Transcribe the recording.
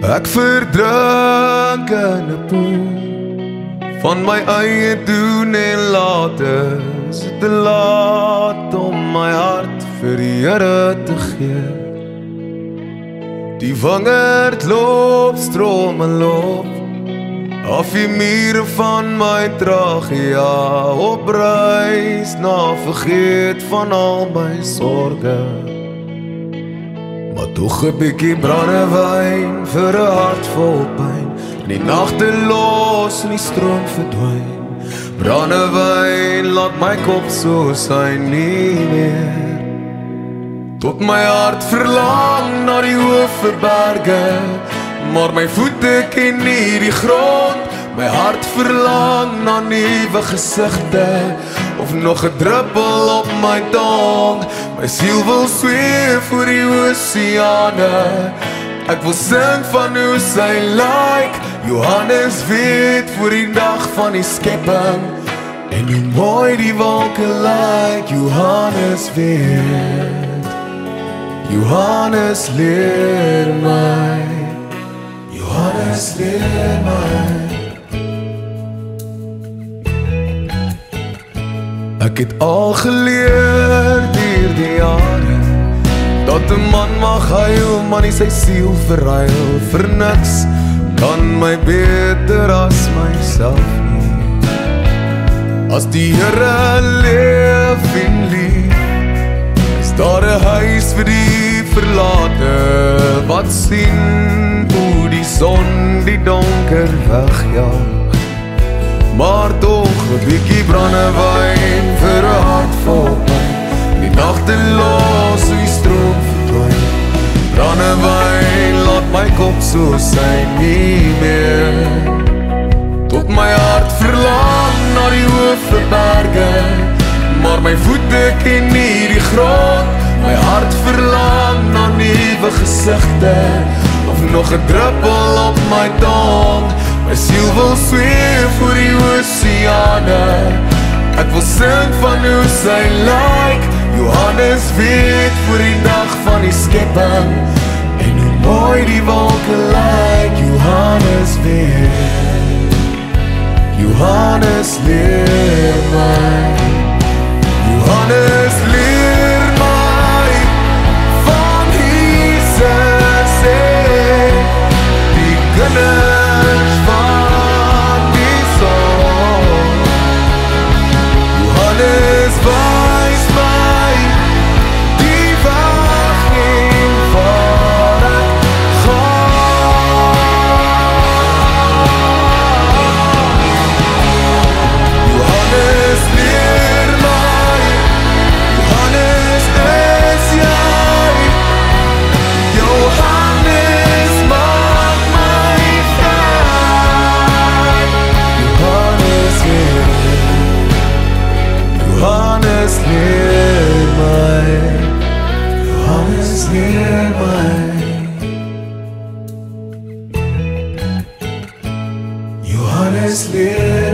Ek verdrink in 'n poel van my eie doen en late. Is dit te laat om my hart vir die Here te gee? Die wingerd loop, strome loop af die mure van my tragia, op reis na vergeet van al my sorge. Maar toch 'n bietjie brandewyn vir 'n hart vol pyn, en die nagte los en die stroom verdwyn. Brandewyn laat my kop so sy nie meer, tot my hart verlang na die hoë berge, maar my voete ken nie die grond. My hart verlang na nuwe gesigte, of nog 'n druppel op my tong. My siel wil sweef oor die oseane, ek wil sing van hoe sy lyk. Johannes weet voor die dag van die skepping, en hoe mooi die wolke lyk. Johannes weet, Johannes leer my, Johannes leer my. Ek het al geleer deur die jare, dat 'n man mag huil, maar nie sy siel verruil. Vir niks kan my beter as myself nie. As die Here leef en lief, is daar 'n huis vir die verlate, wat sien hoe die son die donker wegjaag. Maar toch 'n bietjie brandewyn vir 'n hart vol pyn, die nagte los hoe die stroom verdwyn. Brandewyn laat my kop so sy nie meer, tot my hart verlang na die hoë berge, maar my voete ken nie die grond. My hart verlang na nuwe gesigte, of nog 'n druppel op my tong. My siel wil sweef oor die oseane, ek wil sing van hoe sy lyk. Johannes weet voor die dag van die skepping, en hoe mooi die wolke lyk. Johannes weet, Johannes leer my, Johannes leer my van Jesus, die kinders van die son. Johannes wys my die weg en waar ek gaan. Johannes leer my, Johannes is jy, Johannes maak my vry. Johannes leer my, Johannes leer my, Johannes leer